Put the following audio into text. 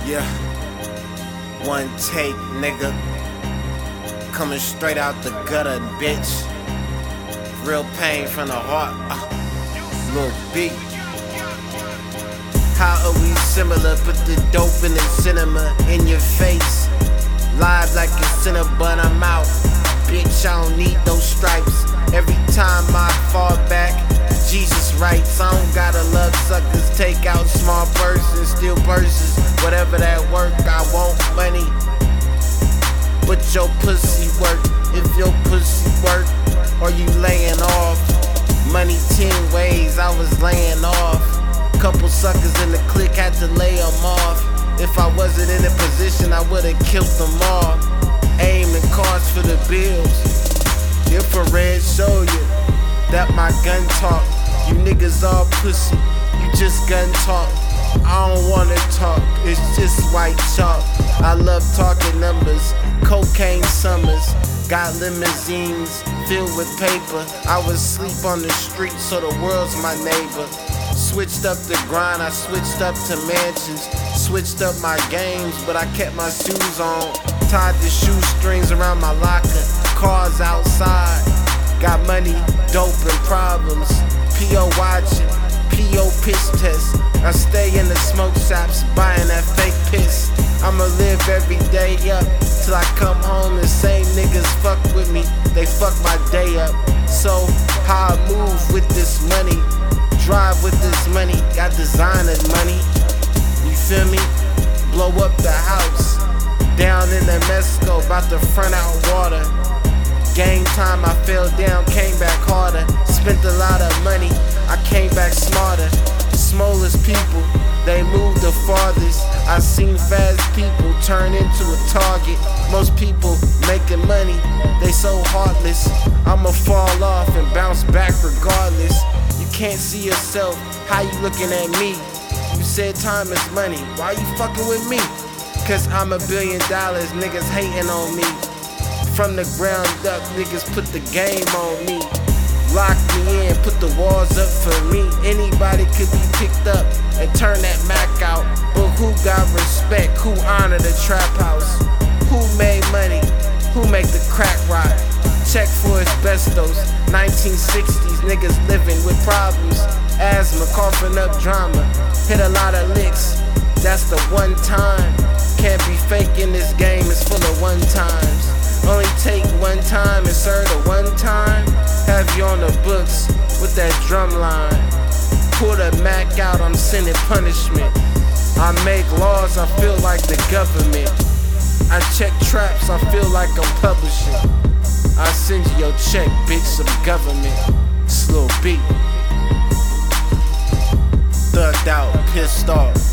Yeah, one take, nigga. Coming straight out the gutter, bitch. Real pain from the heart. Lil B. How are we similar? Put the dope in the cinema in your face. Live like a Cinnabon, I'm out. Bitch, I don't need those stripes. Every time I fall back, Jesus writes. I don't gotta love suckers. Take out small purses, steal purses. Whatever that work, I want money. But your pussy work. If your pussy work, or you laying off. Money 10 ways, I was laying off. Couple suckers in the clique, had to lay them off. If I wasn't in a position, I would've killed them all. Aiming cars for the bills. Infrared show you that my gun talk. You niggas all pussy, you just gun talk. I don't wanna talk, it's just white chalk. I love talking numbers, cocaine summers. Got limousines filled with paper. I was asleep on the street, so the world's my neighbor. Switched up the grind, I switched up to mansions. Switched up my games, but I kept my shoes on. Tied the shoestrings around my locker. Cars outside. Got money, dope, and problems. P.O. watching, P.O. piss test. I stay in the smoke shops, buying that fake piss. I'ma live every day up till I come home. The same niggas fuck with me, they fuck my day up. So, how I move with this money, drive with this money, got designer money. You feel me? Blow up the house, down in the Mexico, bout to front out water. Game time, I fell down, came back harder. Spent a lot of money, I came back smarter. Smallest people, they move the farthest. I seen fast people turn into a target. Most people making money, they so heartless. I'ma fall off and bounce back regardless. You can't see yourself, how you looking at me? You said time is money, why you fucking with me? Cause I'm $1 billion, niggas hating on me. From the ground up, niggas put the game on me. Lock me in, put the walls up for me. Anybody could be picked up and turn that Mac out. But who got respect? Who honor the trap house? Who made money? Who make the crack rock? Check for asbestos. 1960s, niggas living with problems. Asthma, coughing up drama. Hit a lot of licks, that's the one time. Can't be fake in this game, it's full of one times. Only take one time and serve the one time. Have you on the books with that drum line. Pull the Mac out, I'm sending punishment. I make laws, I feel like the government. I check traps, I feel like I'm publishing. I send you your check, bitch, some government. It's Lil B. Thugged out, pissed off.